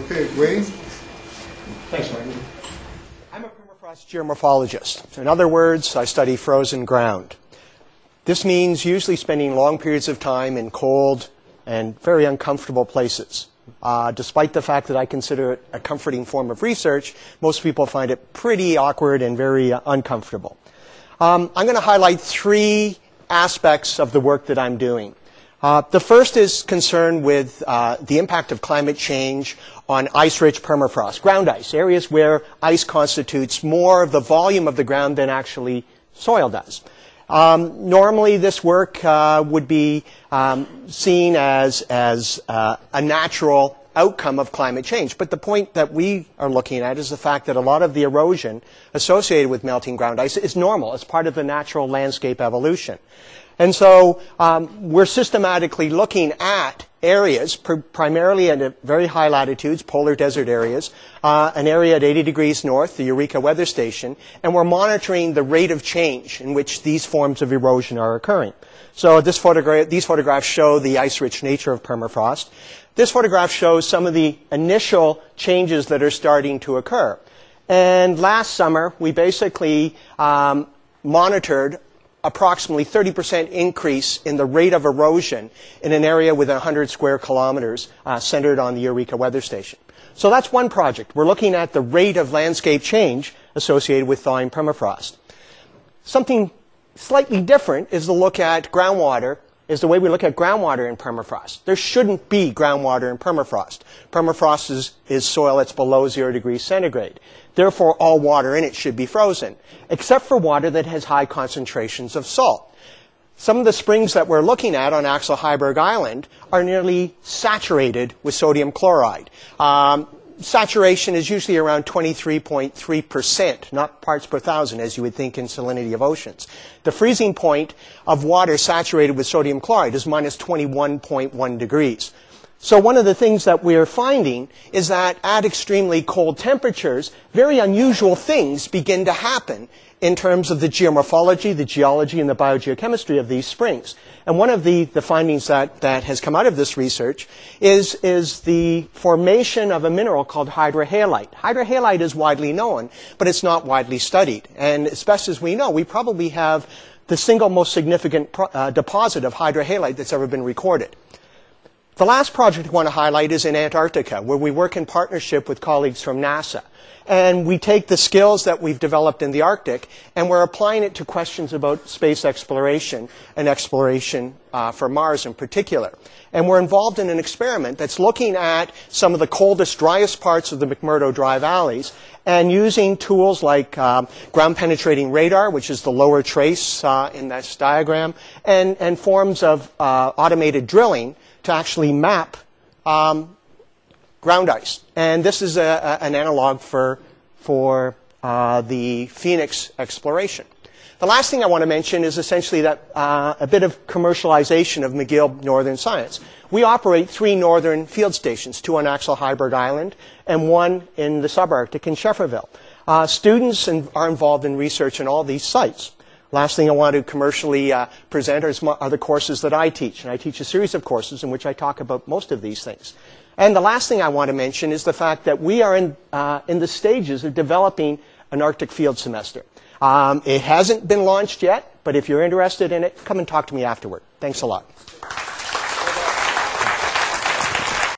Okay, Wayne? Thanks, Martin. I'm a permafrost geomorphologist. In other words, I study frozen ground. This means usually spending long periods of time in cold and very uncomfortable places. Despite the fact that I consider it a comforting form of research, most people find it pretty awkward and very uncomfortable. I'm going to highlight three aspects of the work that I'm doing. The first is concerned with the impact of climate change on ice-rich permafrost, ground ice, areas where ice constitutes more of the volume of the ground than actually soil does. Normally, this work would be seen as a natural outcome of climate change. But the point that we are looking at is the fact that a lot of the erosion associated with melting ground ice is normal. It's part of the natural landscape evolution. And so we're systematically looking at areas, primarily at very high latitudes, polar desert areas, an area at 80 degrees north, the Eureka Weather Station, and we're monitoring the rate of change in which these forms of erosion are occurring. So these photographs show the ice-rich nature of permafrost. This photograph shows some of the initial changes that are starting to occur. And last summer, we basically monitored approximately 30% increase in the rate of erosion in an area with 100 square kilometers centered on the Eureka Weather Station. So that's one project. We're looking at the rate of landscape change associated with thawing permafrost. Something slightly different is the way we look at groundwater in permafrost. There shouldn't be groundwater in permafrost. Permafrost is soil that's below 0 degrees centigrade. Therefore, all water in it should be frozen, except for water that has high concentrations of salt. Some of the springs that we're looking at on Axel Heiberg Island are nearly saturated with sodium chloride. Saturation is usually around 23.3%, not parts per thousand, as you would think in salinity of oceans. The freezing point of water saturated with sodium chloride is minus 21.1 degrees. So one of the things that we're finding is that at extremely cold temperatures, very unusual things begin to happen in terms of the geomorphology, the geology, and the biogeochemistry of these springs. And one of the findings that has come out of this research is the formation of a mineral called hydrohalite. Hydrohalite is widely known, but it's not widely studied. And as best as we know, we probably have the single most significant deposit of hydrohalite that's ever been recorded. The last project I want to highlight is in Antarctica, where we work in partnership with colleagues from NASA. And we take the skills that we've developed in the Arctic, and we're applying it to questions about space exploration and exploration for Mars in particular. And we're involved in an experiment that's looking at some of the coldest, driest parts of the McMurdo Dry Valleys and using tools like ground-penetrating radar, which is the lower trace in this diagram, and forms of automated drilling to actually map ground ice. And this is an analog for the Phoenix exploration. The last thing I want to mention is essentially that a bit of commercialization of McGill Northern Science. We operate 3 northern field stations, 2 on Axel Heiberg Island and 1 in the subarctic in Schefferville. Students are involved in research in all these sites. Last thing I want to commercially present are the courses that I teach. And I teach a series of courses in which I talk about most of these things. And the last thing I want to mention is the fact that we are in the stages of developing an Arctic field semester. It hasn't been launched yet, but if you're interested in it, come and talk to me afterward. Thanks a lot.